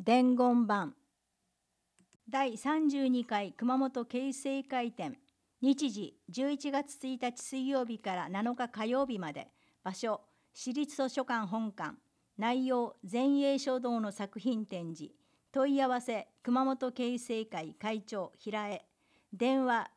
伝言版第32回熊本慶成会展、日時11月1日水曜日から7日火曜日まで。場所市立図書館本館。内容前衛書道の作品展示。問い合わせ熊本慶成会会長平江。電話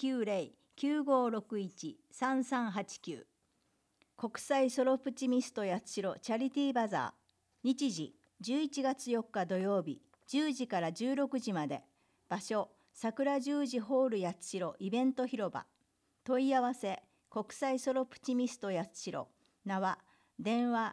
090-9561-3389。国際ソロプチミスト八代チャリティーバザー。日時11月4日土曜日10時から16時まで。場所桜十字ホール八代イベント広場。問い合わせ国際ソロプチミスト八代。名は電話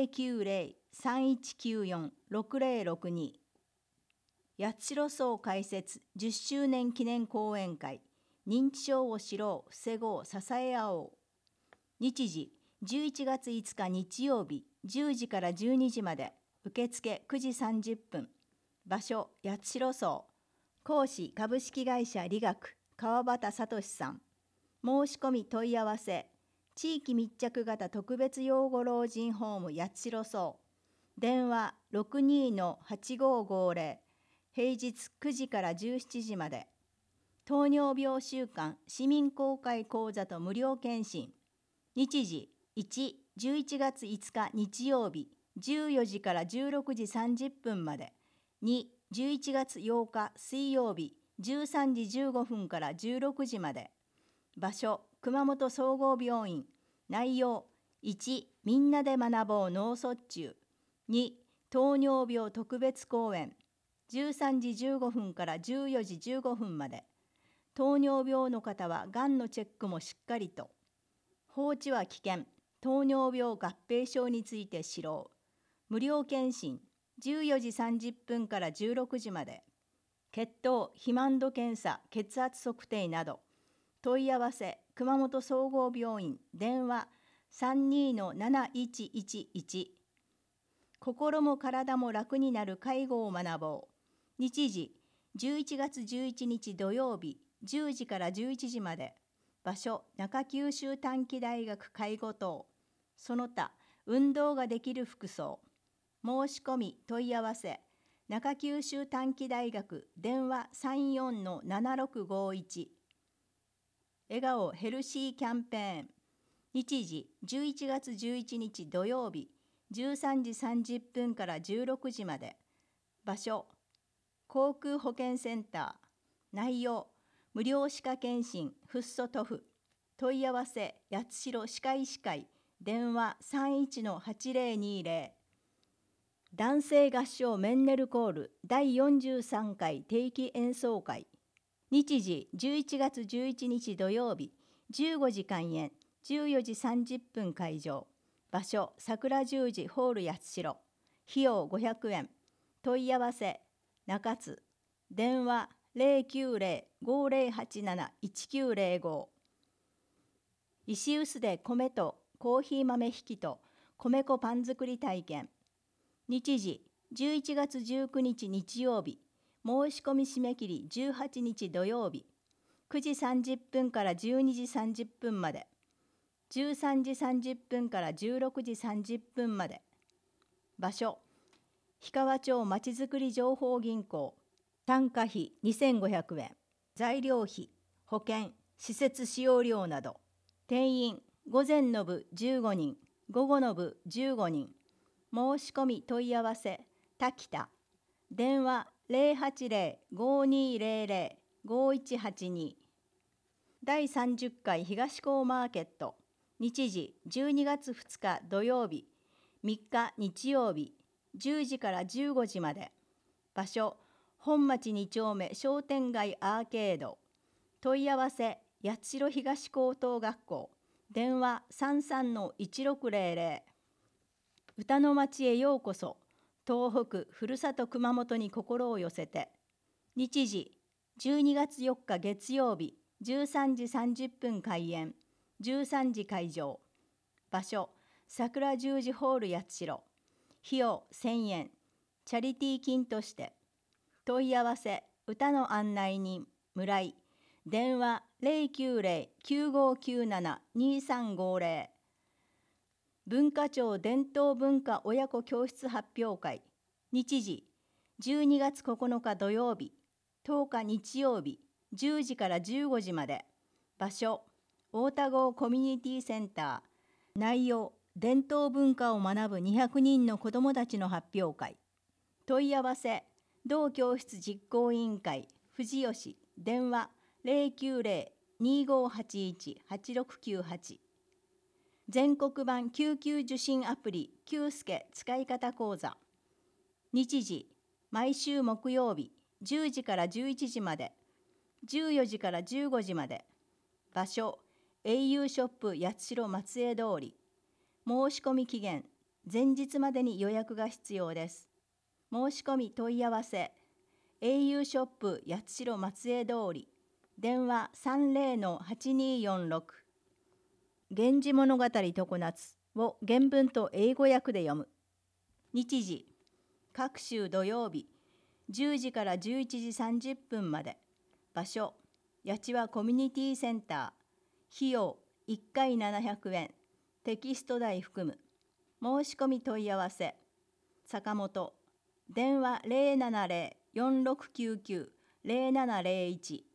090-3194-6062。八代荘開設10周年記念講演会。認知症を知ろう、防ごう、支え合おう。日時11月5日日曜日10時から12時まで。受付9時30分。場所八代荘。講師株式会社理学川端聡さん。申し込み問い合わせ地域密着型特別養護老人ホーム八代荘。電話62-8550。平日9時から17時まで。糖尿病週間市民公開講座と無料検診。日時1、11月5日日曜日14時から16時30分まで。2、11月8日水曜日13時15分から16時まで。場所熊本総合病院。内容1、みんなで学ぼう脳卒中。2、糖尿病特別講演。13時15分から14時15分まで。糖尿病の方はがんのチェックもしっかりと。放置は危険。糖尿病合併症について知ろう。無料検診14時30分から16時まで。血糖、肥満度検査、血圧測定など。問い合わせ熊本総合病院。電話32-7111。心も体も楽になる介護を学ぼう。日時11月11日土曜日10時から11時まで。場所中九州短期大学介護棟。その他運動ができる服装。申し込み問い合わせ中九州短期大学。電話34-7651。笑顔ヘルシーキャンペーン。日時11月11日土曜日13時30分から16時まで。場所航空保険センター。内容無料歯科検診フッ素塗布。問い合わせ八代歯科医師会。電話31-8020。男性合唱メンネルコール第43回定期演奏会。日時11月11日土曜日15時開演14時30分会場。場所桜十字ホール八代。費用500円。問い合わせ中津。電話090-5087-1905。石臼で米とコーヒー豆ひきと米粉パン作り体験。日時11月19日日曜日。申し込み締め切り18日土曜日9時30分から12時30分まで。13時30分から16時30分まで。場所氷川町まちづくり情報銀行。参加費2500円。材料費、保険、施設使用料など。定員午前の部15人、午後の部15人。申し込み問い合わせ滝田。電話080-5200-5182。第30回東港マーケット。日時12月2日土曜日3日日曜日10時から15時まで。場所本町2丁目商店街アーケード。問い合わせ八代東高等学校。電話33-1600。歌の町へようこそ。東北ふるさと熊本に心を寄せて。日時12月4日月曜日13時30分開演13時会場。場所桜十字ホール八代。費用1000円。チャリティー金として。問い合わせ歌の案内人村井。電話090-9597-2350。文化庁伝統文化親子教室発表会。日時 12月9日土曜日、10日日曜日、10時から15時まで。場所、太田郷コミュニティセンター。内容、伝統文化を学ぶ200人の子どもたちの発表会。問い合わせ、同教室実行委員会、富士吉、電話090-2581-8698。全国版救急受診アプリ、Qスケ使い方講座。日時、毎週木曜日、10時から11時まで、14時から15時まで。場所、au ショップ八代松江通り。申し込み期限、前日までに予約が必要です。申し込み問い合わせ、au ショップ八代松江通り。電話30-8246。源氏物語常夏を原文と英語訳で読む。日時、各週土曜日、10時から11時30分まで。場所、八千コミュニティセンター。費用、1回700円。テキスト代含む。申し込み問い合わせ、坂本。電話070-4699-0701。